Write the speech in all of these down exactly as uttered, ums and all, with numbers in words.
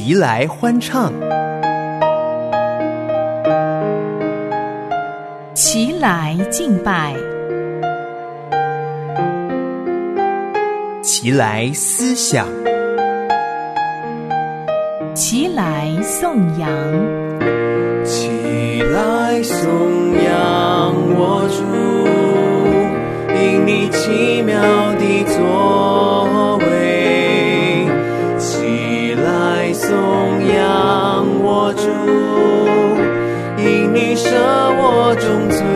齐来欢唱， 齐来敬拜， 齐来思想， 齐来颂扬， 齐来颂扬我主，因你奇妙的作为。齐来颂扬我主，因你赦我重罪。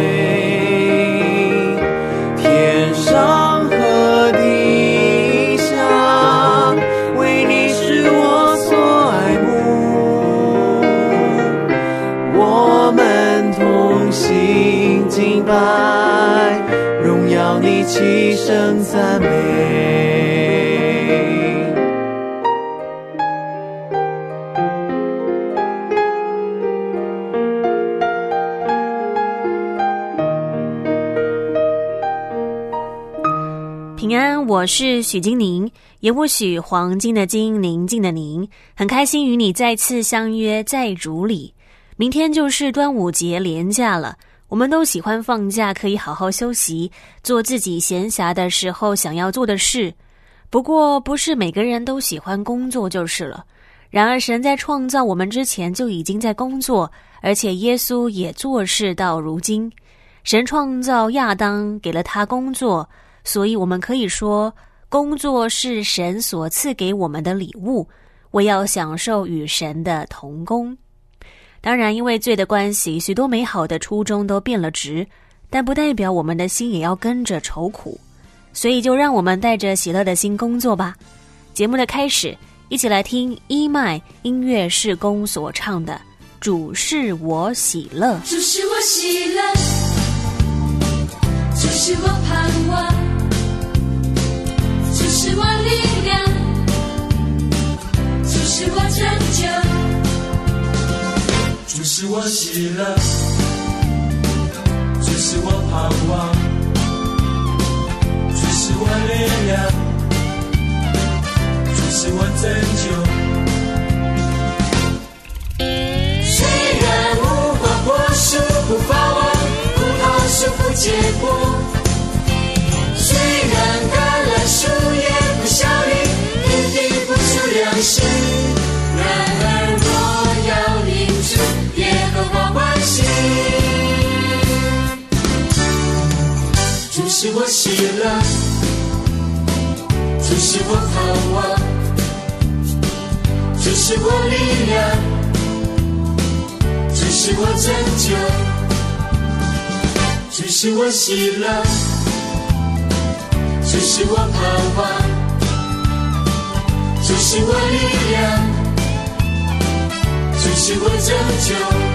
天上和地下，为你是我所爱慕。我们同心敬拜，荣耀你，齐声赞美。 平安，我是许金宁，也或许黄金的金，宁静的宁，很开心与你再次相约在主里。明天就是端午节连假了，我们都喜欢放假，可以好好休息，做自己闲暇的时候想要做的事。不过不是每个人都喜欢工作就是了。然而神在创造我们之前就已经在工作，而且耶稣也做事到如今。神创造亚当，给了他工作，所以我们可以说，工作是神所赐给我们的礼物，为要享受与神的同工。当然因为罪的关系，许多美好的初衷都变了质，但不代表我们的心也要跟着愁苦，所以就让我们带着喜乐的心工作吧。节目的开始，一起来听伊麦音乐事工所唱的主是我喜乐。 主是我喜乐，主是我盼望，主是我力量，主是我拯救。 主是我喜乐，主是我盼望，主是我力量，主是我拯救。虽然无花果树不发旺，葡萄树不结果，虽然橄榄树也不效力，田地不出粮食，然而我要领主耶和华欢喜。主是我喜乐，主是我盼望，主是我力量，主是我拯救。主是我喜乐，主是我盼望，主是我力量，主是我拯救。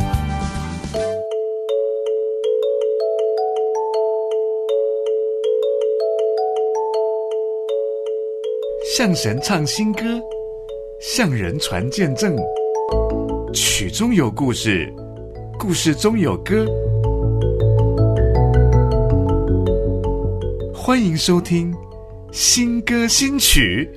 向神唱新歌，向人传见证，曲中有故事，故事中有歌。欢迎收听新歌新曲。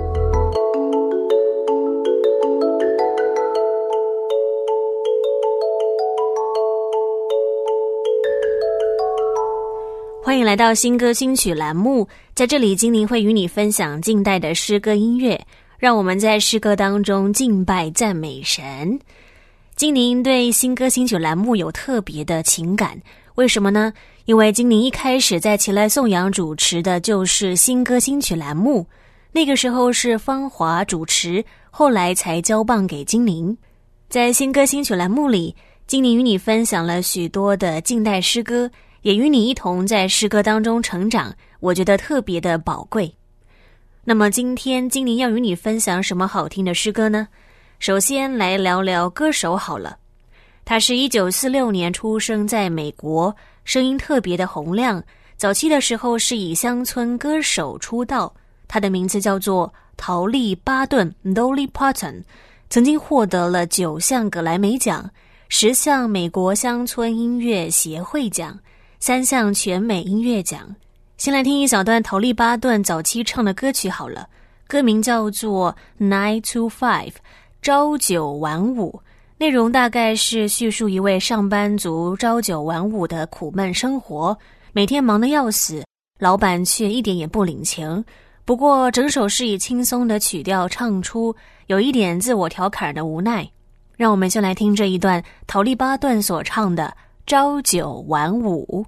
欢迎来到新歌新曲栏目，在这里金宁会与你分享近代的诗歌音乐，让我们在诗歌当中敬拜赞美神。金宁对新歌新曲栏目有特别的情感，为什么呢？因为金宁一开始在齐来颂扬主持的就是新歌新曲栏目，那个时候是芳华主持，后来才交棒给金宁。在新歌新曲栏目里，金宁与你分享了许多的近代诗歌，也与你一同在诗歌当中成长，我觉得特别的宝贵。那么今天金宁要与你分享什么好听的诗歌呢？首先来聊聊歌手好了。他是一九四六年出生在美国，声音特别的洪亮，早期的时候是以乡村歌手出道。他的名字叫做陶丽巴顿 Dolly Parton， 曾经获得了九项格莱美奖，十项美国乡村音乐协会奖，三项全美音乐奖。先来听一小段陶丽巴顿早期唱的歌曲好了， 歌名叫做 Nine to Five， 朝九晚五，内容大概是叙述一位上班族朝九晚五的苦闷生活，每天忙得要死，老板却一点也不领情。不过整首是以轻松的曲调唱出，有一点自我调侃的无奈。让我们先来听这一段陶丽巴顿所唱的朝九晚五。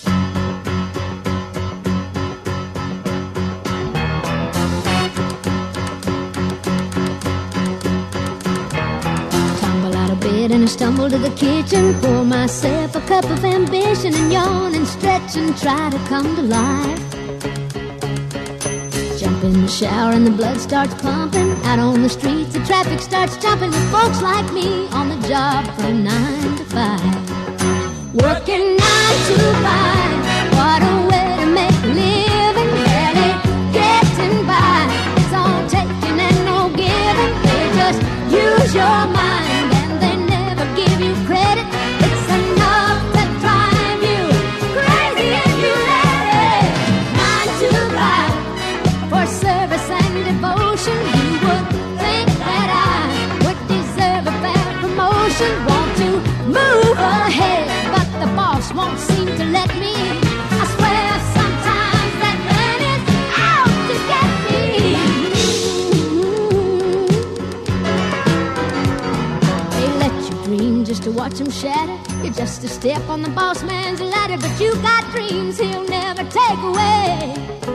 And I stumble to the kitchen, pour myself a cup of ambition and yawn and stretch and try to come to life. Jump in the shower and the blood starts pumping. Out on the streets the traffic starts jumping with folks like me on the job from nine to five. Working nine to five, what a way to make a living. Barely getting by, it's all taking and no giving. They just use your mind and they never give you credit. It's enough to drive you crazy if you let it. Nine to five for service and devotion. You would think that I would deserve a fair promotion. Want to move ahead, but the boss won't seem to let me. I swear sometimes that man is out to get me. They let you dream just to watch them shatter. You're just a step on the boss man's ladder, but you got dreams he'll never take away.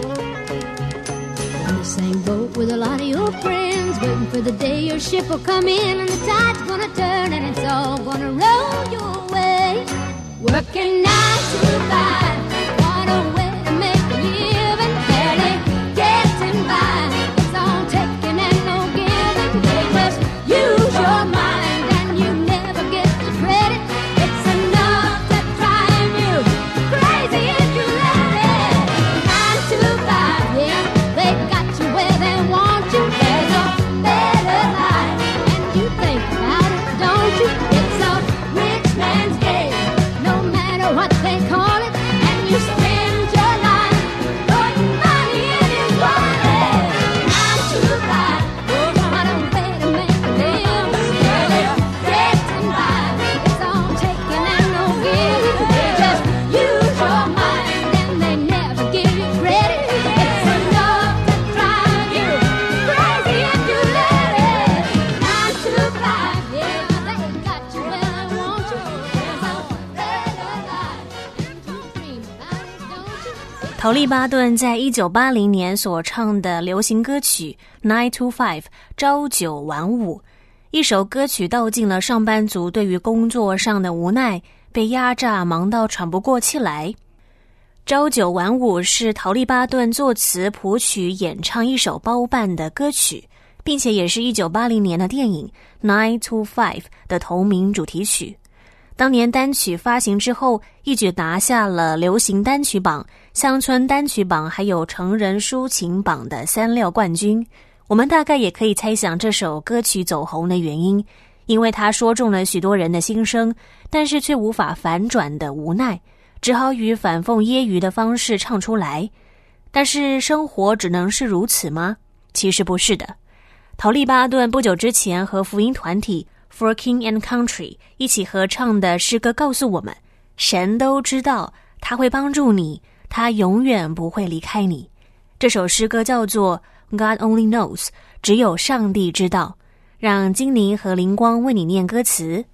In the same boat with a lot of your friends, waiting for the day your ship will come in and the tide's gonna turn and it's all gonna roll your way. Working nine to five, what a way to make a living. Barely getting by, it's all taking and no giving. They just use your mind and you never get the credit. It's enough to drive you crazy if you let it. Nine to five, yeah, they got you where they want you. There's a better life, and you think about it, don't you? It's a rich man's game, no matter what they call it, and you spend your life putting money in his wallet. Nine to five, what a way to make a living. Barely getting by, it's all taking and no giving. They just use your mind and they never give you credit. It's enough to drive you crazy if you let it. Nine to five, yeah, they got you where they want you. There's a better life, and you dream about it, don't you? 陶丽巴顿在一九八零年所唱的流行歌曲 Nine to Five 朝九晚五，一首歌曲道尽了上班族对于工作上的无奈，被压榨忙到喘不过气来。朝九晚五是陶丽巴顿作词谱曲演唱一首包办的歌曲，并且也是一九八零年的电影 Nine to Five 的同名主题曲。当年单曲发行之后，一举拿下了流行单曲榜、乡村单曲榜还有成人抒情榜的三料冠军。我们大概也可以猜想这首歌曲走红的原因，因为它说中了许多人的心声，但是却无法反转的无奈，只好以反讽揶揄的方式唱出来。但是生活只能是如此吗？其实不是的。陶丽巴顿不久之前和福音团体 For King and Country 一起合唱的诗歌告诉我们，神都知道他会帮助你，他永远不会离开你。这首诗歌叫做 God Only Knows， 只有上帝知道。让金宁和灵光为你念歌词。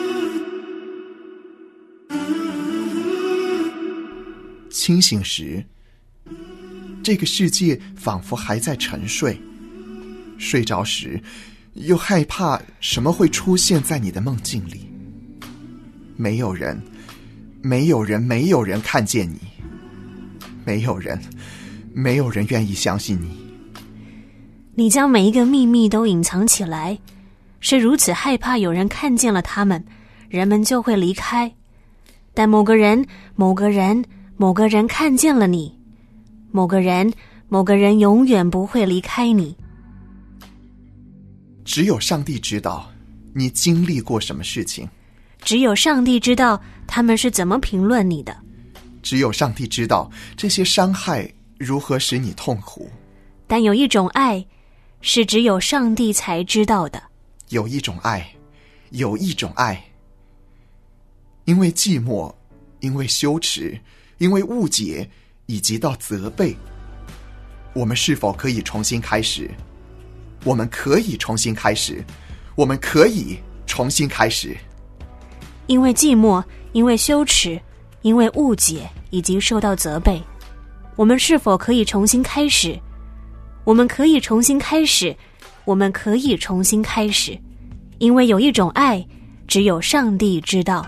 清醒时，这个世界仿佛还在沉睡；睡着时，又害怕什么会出现在你的梦境里。没有人，没有人，没有人看见你，没有人，没有人愿意相信你。 你将每一个秘密都隐藏起来，是如此害怕有人看见了他们，人们就会离开。但某个人，某个人，某个人看见了你，某个人，某个人永远不会离开你。 只有上帝知道你经历过什么事情， 只有上帝知道他们是怎么评论你的， 只有上帝知道这些伤害如何使你痛苦。 但有一种爱是只有上帝才知道的。 有一种爱，有一种爱，因为寂寞，因为羞耻，因为误解，以及到责备，我们是否可以重新开始？我们可以重新开始，我们可以重新开始。 因为寂寞，因为羞耻，因为误解，以及受到责备，我们是否可以重新开始？我们可以重新开始，我们可以重新开始，因为有一种爱，只有上帝知道。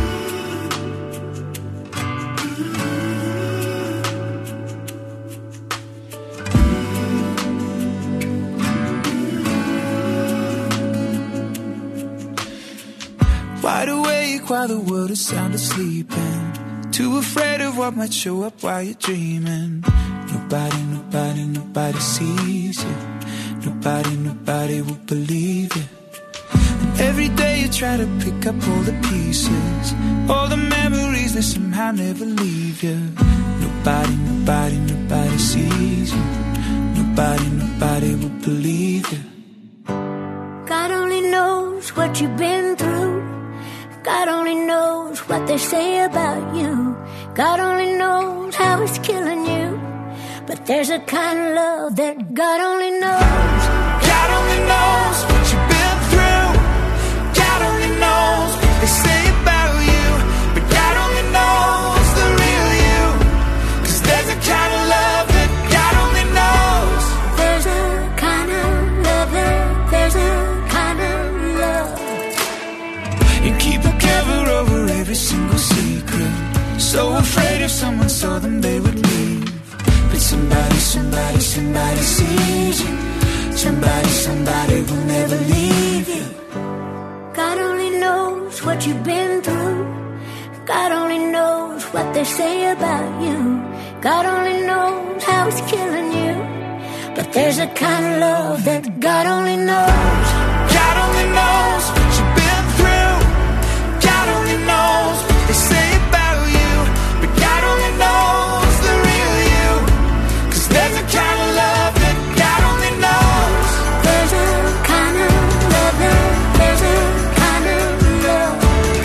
Wide awake while the world is sound asleep, and too afraid of what might show up while you're dreaming. Nobody, nobody, nobody sees you. Nobody, nobody will believe you. And every day you try to pick up all the pieces, all the memories that somehow never leave you. Nobody, nobody, nobody sees you. Nobody, nobody will believe you. God only knows what you've been through. God only knows what they say about you. God only knows how it's killing you. But there's a kind of love that God only knows. God only knows what you've been through. God only knows what they say about you. But God only knows the real you. 'Cause there's a kind of love that God only knows. There's a kind of love that, there's a kind of love. You keep a cover over every single secret, so afraid if someone saw them they would leave. But somebody, somebody, somebody sees you. Somebody, somebody will never leave you. God only knows what you've been through. God only knows what they say about you. God only knows how it's killing you. But there's a kind of love that God only knows. God only knows what you've been through. God only knows what they say about you. But God only knows the real you. 'Cause there's a kind of love that God only knows. There's a kind of love that, there's a kind of love.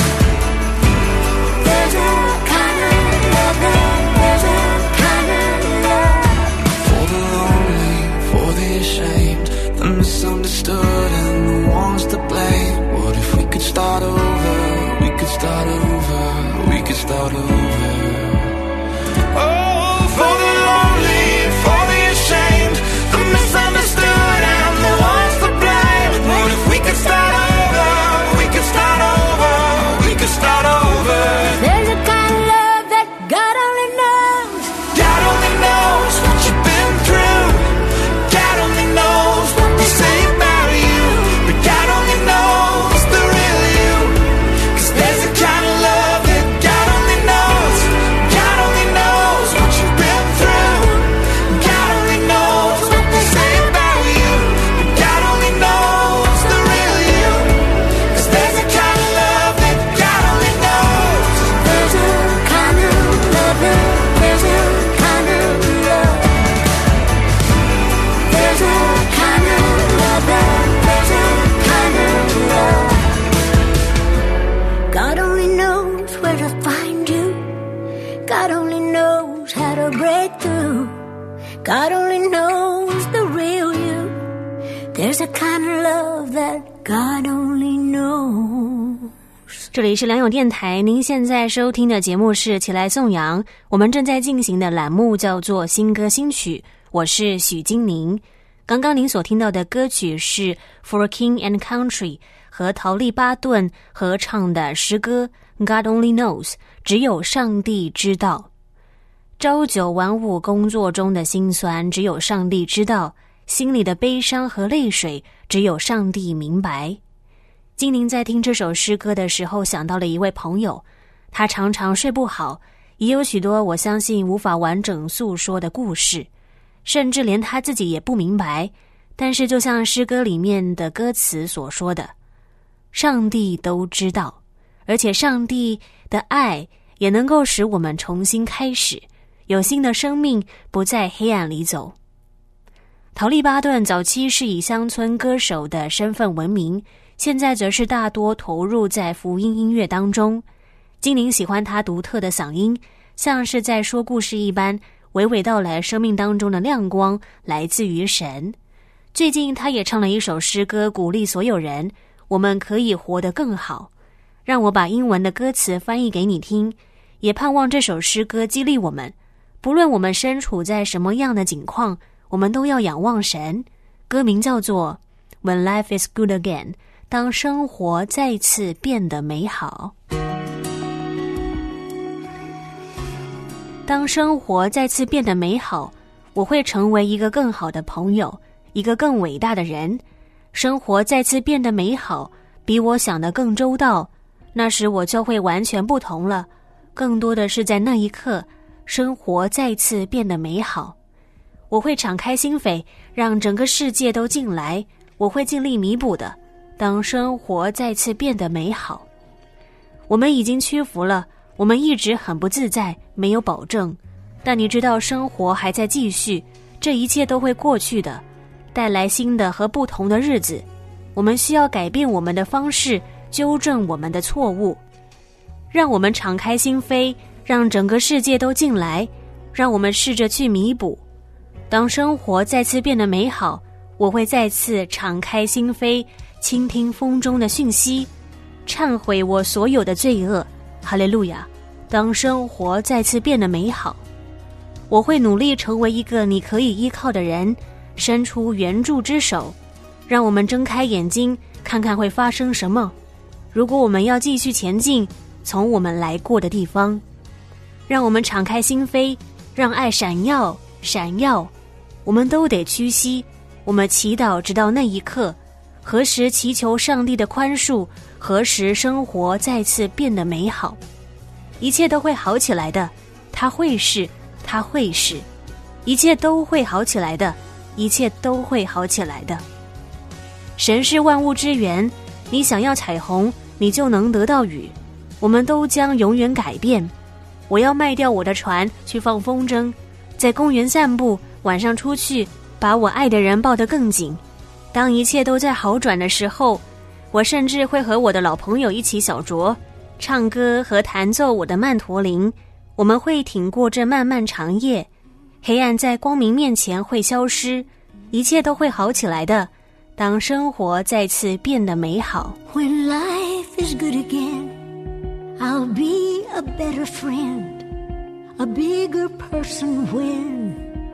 There's a kind of love that, there's a kind of love. For the lonely, for the ashamed, the misunderstood and the ones to blame. What if we could start over? We could start over. We could start over. Oh, for the lonely, for the ashamed, the misunderstood and the ones to blame. What if we could start over? We could start over. We could start over. There's a kind of love that God only knows. God only knows what you've been through. God only knows what they say about you. But God only knows the real you. 'Cause there's a kind of love that God only knows. God only knows what you've been through. God only knows what they say about you. But God only knows the real you. 'Cause there's a kind of love that God only knows. There's a kind of love that, there's a kind of love. There's a kind of love that, there's a kind of love. God only knows where to find you. God only knows how to break through. God only knows the real you. There's a kind of love that God only knows. 这里是良友电台，您现在收听的节目是起来颂扬，我们正在进行的栏目叫做新歌新曲，我是许金宁。刚刚您所听到的歌曲是 For King and Country 和陶丽巴顿合唱的诗歌 God Only Knows， 只有上帝知道。朝九晚五工作中的辛酸，只有上帝知道；心里的悲伤和泪水，只有上帝明白。金宁在听这首诗歌的时候，想到了一位朋友，他常常睡不好，也有许多我相信无法完整诉说的故事，甚至连他自己也不明白。但是就像诗歌里面的歌词所说的，上帝都知道，而且上帝的爱也能够使我们重新开始，有新的生命，不在黑暗里走。 陶丽巴顿早期是以乡村歌手的身份闻名，现在则是大多投入在福音音乐当中。精灵喜欢他独特的嗓音，像是在说故事一般，娓娓道来生命当中的亮光来自于神。最近他也唱了一首诗歌，鼓励所有人，我们可以活得更好。让我把英文的歌词翻译给你听，也盼望这首诗歌激励我们，不论我们身处在什么样的境况，我们都要仰望神。歌名叫做 When Life is Good Again， 当生活再次变得美好。当生活再次变得美好，我会成为一个更好的朋友，一个更伟大的人。生活再次变得美好，比我想的更周到，那时我就会完全不同了。更多的是在那一刻，生活再次变得美好。我会敞开心扉，让整个世界都进来，我会尽力弥补的，当生活再次变得美好。我们已经屈服了，我们一直很不自在，没有保证，但你知道生活还在继续，这一切都会过去的，带来新的和不同的日子。我们需要改变我们的方式，纠正我们的错误。让我们敞开心扉，让整个世界都进来，让我们试着去弥补。当生活再次变得美好，我会再次敞开心扉，倾听风中的讯息，忏悔我所有的罪恶。哈利路亚！当生活再次变得美好，我会努力成为一个你可以依靠的人，伸出援助之手。让我们睁开眼睛，看看会发生什么。如果我们要继续前进，从我们来过的地方，让我们敞开心扉，让爱闪耀闪耀。我们都得屈膝，我们祈祷直到那一刻，何时祈求上帝的宽恕，何时生活再次变得美好。一切都会好起来的，它会是，它会是，一切都会好起来的，一切都会好起来的。神是万物之源，你想要彩虹，你就能得到雨。我们都将永远改变。我要卖掉我的船，去放风筝，在公园散步，晚上出去，把我爱的人抱得更紧。当一切都在好转的时候，我甚至会和我的老朋友一起小酌，唱歌和弹奏我的曼陀林。我们会挺过这漫漫长夜，黑暗在光明面前会消失，一切都会好起来的。当生活再次变得美好。 When life is good again, I'll be a better friend, a bigger person when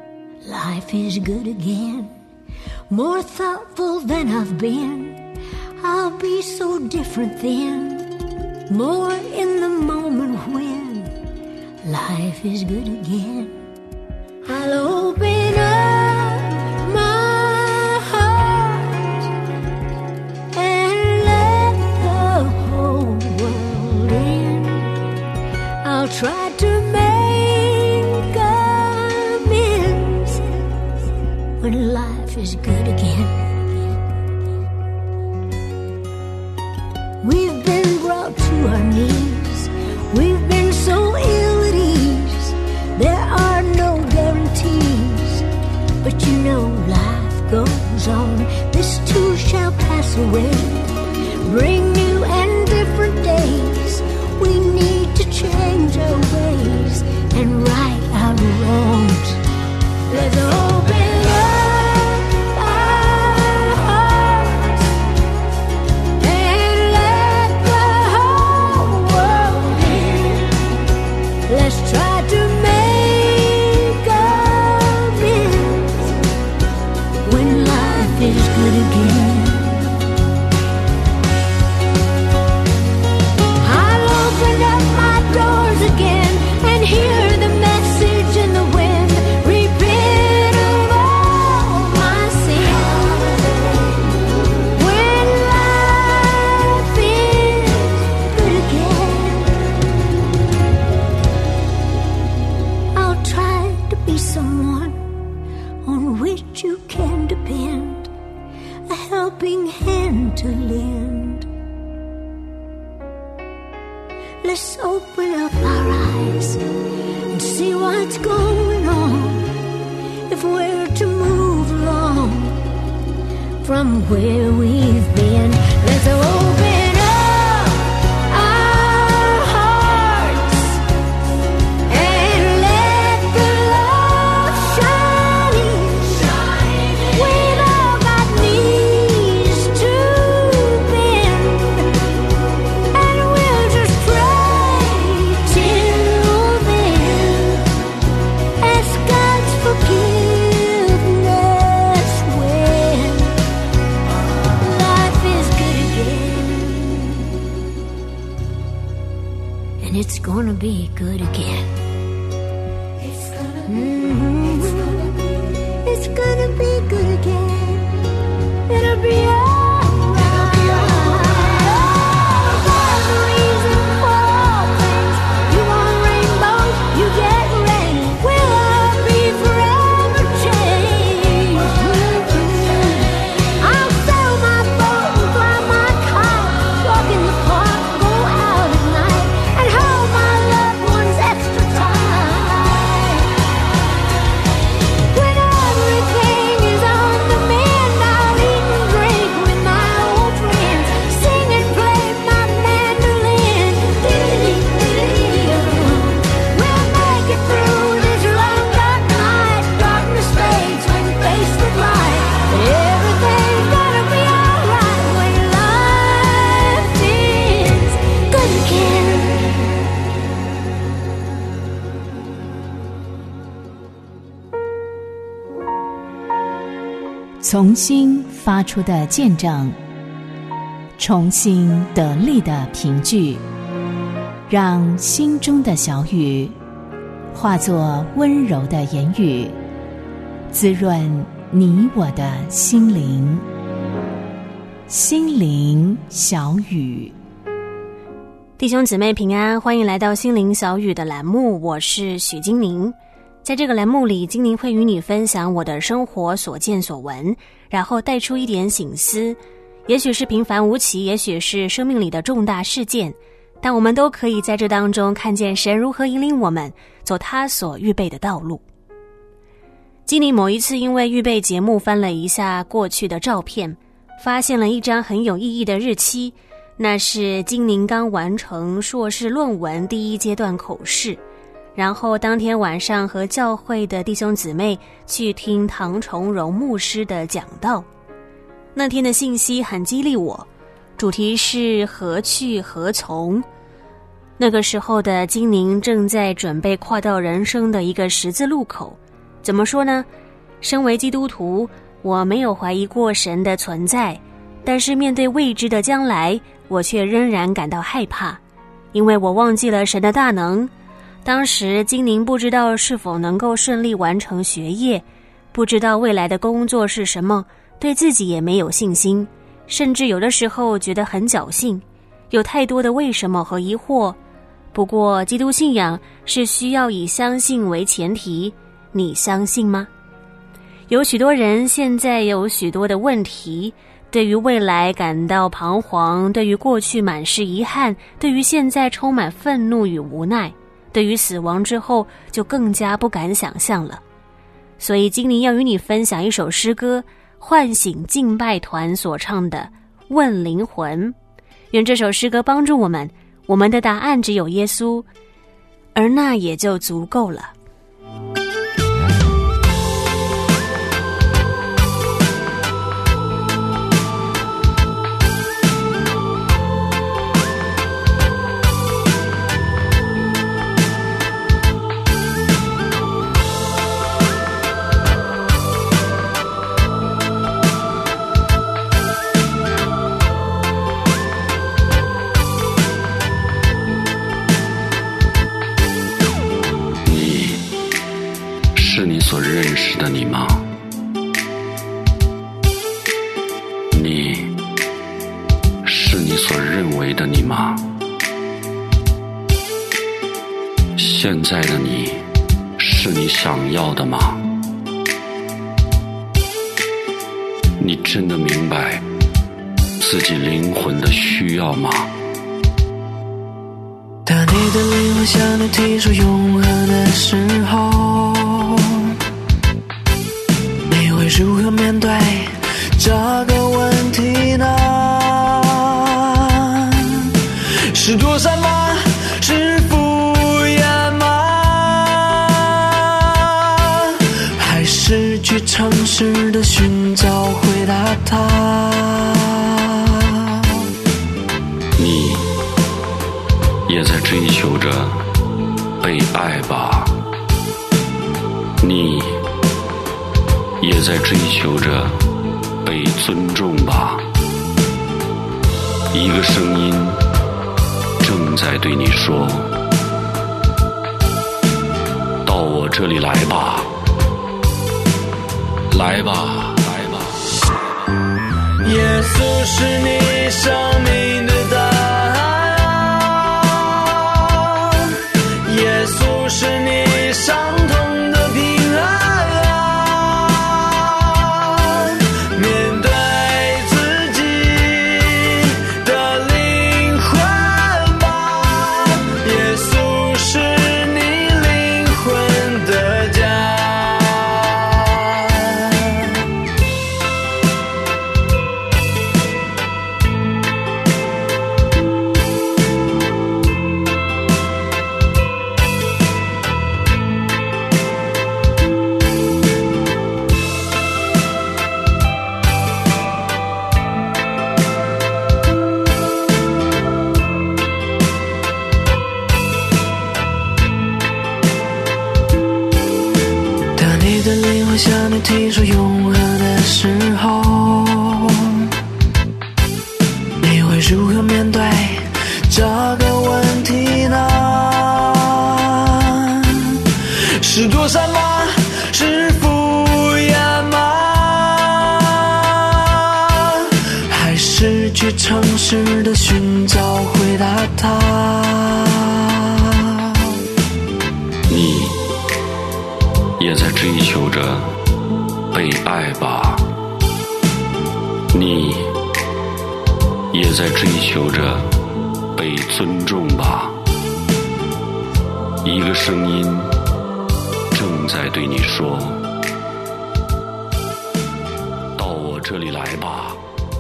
life is good again. More thoughtful than I've been, I'll be so different then. More in the moment when life is good again. I'll open up my heart and let the whole world in. I'll try to make amends when life is good again. We've been brought to our knees, we've been so ill at ease. There are no guarantees, but you know life goes on. This too shall pass away. Bring new and different days. We need to change our ways and right our wrongs. Let's open up our hearts and let the whole world in. Let's try to make amends when life is good again. I'll open up my doors again and hear the message in the wind. Repent of all my sins. When life is good again, I'll try to be someone on which you can depend, a helping hand to lend. Let's open up our eyes and see what's going on. If we're to move along from where we've been. Let's open up our hearts and let the love shine in. We've all got knees to bend, and we'll just pray till then. Ask God's forgiveness when life is good again. And it's gonna be good again. It's gonna be, mm-hmm. It's gonna be good again. It'll be alright. There's a reason for all things. You want rainbows, you get rain. We'll all be forever changed. I'll sail my boat and fly my kite, walk in the park, go out at night, and hold my loved ones extra tight. When everything is on the mend, I'll eat and drink with my old friends, sing and play my mandolin. We'll make it through this long dark night. Darkness fades when faced with light. But everything's gonna be alright when life is good again. 从心发出的见证，重新得力的凭据，让心中的小雨化作温柔的言语，滋润你我的心灵。心灵小雨， 弟兄姊妹平安，欢迎来到心灵小雨的栏目，我是许金宁。在这个栏目里，金宁会与你分享我的生活所见所闻，然后带出一点省思，也许是平凡无奇，也许是生命里的重大事件，但我们都可以在这当中看见神如何引领我们走他所预备的道路。金宁某一次因为预备节目翻了一下过去的照片，发现了一张很有意义的日期，那是金宁刚完成硕士论文第一阶段口试，然后当天晚上和教会的弟兄姊妹去听唐崇荣牧师的讲道。那天的信息很激励我，主题是何去何从。那个时候的金宁正在准备跨到人生的一个十字路口。怎么说呢？身为基督徒，我没有怀疑过神的存在，但是面对未知的将来，我却仍然感到害怕，因为我忘记了神的大能。当时金宁不知道是否能够顺利完成学业，不知道未来的工作是什么，对自己也没有信心，甚至有的时候觉得很侥幸，有太多的为什么和疑惑。不过基督信仰是需要以相信为前提，你相信吗？有许多人现在有许多的问题，对于未来感到彷徨，对于过去满是遗憾，对于现在充满愤怒与无奈，对于死亡之后就更加不敢想象了。所以今年要与你分享一首诗歌，唤醒敬拜团所唱的《问灵魂》。愿这首诗歌帮助我们，我们的答案只有耶稣，而那也就足够了。 是你所认识的你吗？你是你所认为的你吗？现在的你是你想要的吗？你真的明白自己灵魂的需要吗？ 当你的灵魂向你提出永恒的时候，你会如何面对这个问题呢？是躲闪吗？是敷衍吗？还是去诚实的寻找回答它？ 你也在追求着被爱吧？你也在追求着被尊重吧？一个声音正在对你说，到我这里来吧，来吧，来吧。 耶稣是你生命的答案，耶稣是你伤痛的平安，面对自己的灵魂吧，耶稣是你灵魂的家。你的灵魂向你提出永恒的时候，你会如何面对这个问题呢？是躲闪吗？是敷衍吗？还是去诚实的寻找回答它？ 你也在追求着被爱吧？你也在追求着被尊重吧？一个声音正在对你说，到我这里来吧，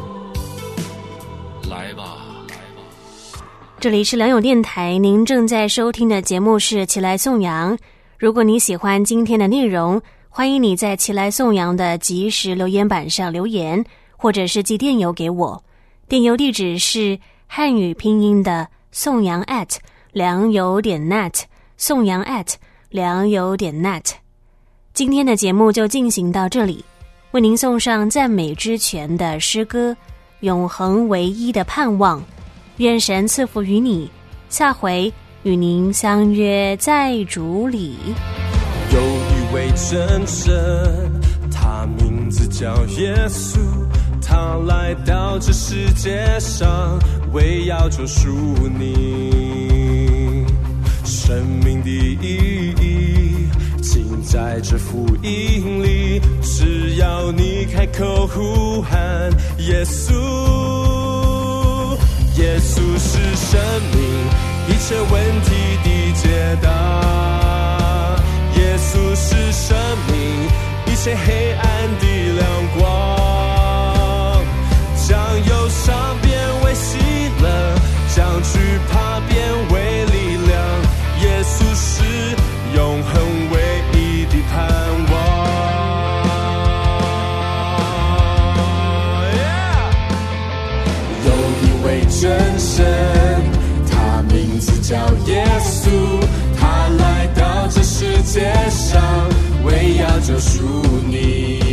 来吧，来吧。 这里是良友电台，您正在收听的节目是起来颂扬。如果你喜欢今天的内容，欢迎你在起来颂扬的即时留言板上留言，或者是寄电邮给我。电邮地址是汉语拼音的颂扬 at 良友点 net， 颂扬 at 良友点 net。 今天的节目就进行到这里，为您送上赞美之泉的诗歌，永恒唯一的盼望。愿神赐福于你，下回与您相约在主里。 有一位真神，他名字叫耶稣，他来到这世界上，为要救赎你。生命的意义尽在这福音里，只要你开口呼喊耶稣。耶稣是生命一切问题的解答，耶稣是生命一切黑暗的亮光，将忧伤变为喜乐，将惧怕变为力量，耶稣是永恒唯一的盼望。有一位真神，他名字叫耶稣，他来到这世界上，为要救赎你。